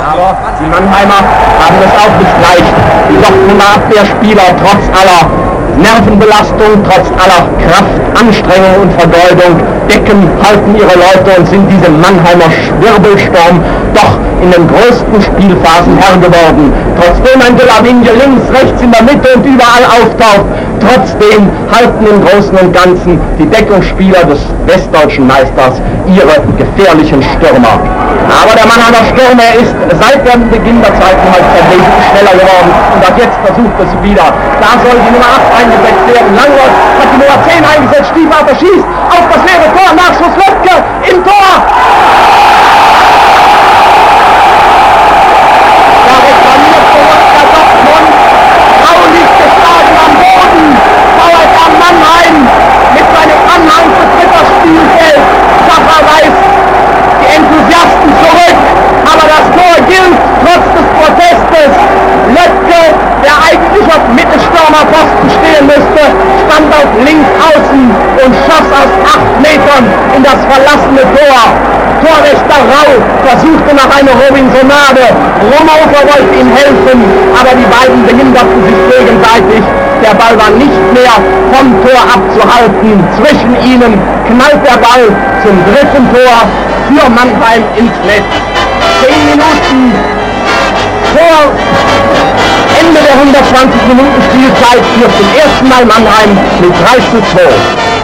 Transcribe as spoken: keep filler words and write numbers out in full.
Aber die Mannheimer haben es auch nicht leicht. Die Dortmunder Abwehrspieler trotz aller Nervenbelastung, trotz aller Kraftanstrengung und Vergeudung decken, halten ihre Leute und sind diesem Mannheimer Schwirbelsturm doch in den größten Spielphasen Herr geworden. Trotzdem ein De La Vigne links, rechts, in der Mitte und überall auftaucht, trotzdem halten im Großen und Ganzen die Deckungsspieler des westdeutschen Meisters ihre gefährlichen Stürmer. Aber der Mannheimer Sturm, er ist seit dem Beginn der zweiten Halbzeit wesentlich schneller geworden und auch jetzt versucht es wieder. Da soll die Nummer acht eingesetzt werden. Langloth hat die Nummer zehn eingesetzt, Stiefvater schießt auf das leere Tor, Nachschuss Löbke im Tor! Da reklamiert Borussia Dortmund, graulich geschlagen am Boden. VfR Mannheim mit seinem Anhang betritt das Spielfeld. Schaffer weist die Enthusiasten zurück, aber das Tor gilt trotz des Protestes. Löbke, der eigentlich auf Mittelstürmerposten stehen müsste, stand auf links außen und schoss aus acht Metern in das verlassene Tor. Torwächter Rau versuchte nach einer Robinsonade. Romofer wollte ihm helfen, aber die beiden behinderten sich gegenseitig. Der Ball war nicht mehr vom Tor abzuhalten. Zwischen ihnen knallt der Ball zum dritten Tor für Mannheim ins Netz. Zehn Minuten vor Ende der hundertzwanzig Minuten Spielzeit führt zum ersten Mal Mannheim mit drei zu zwei.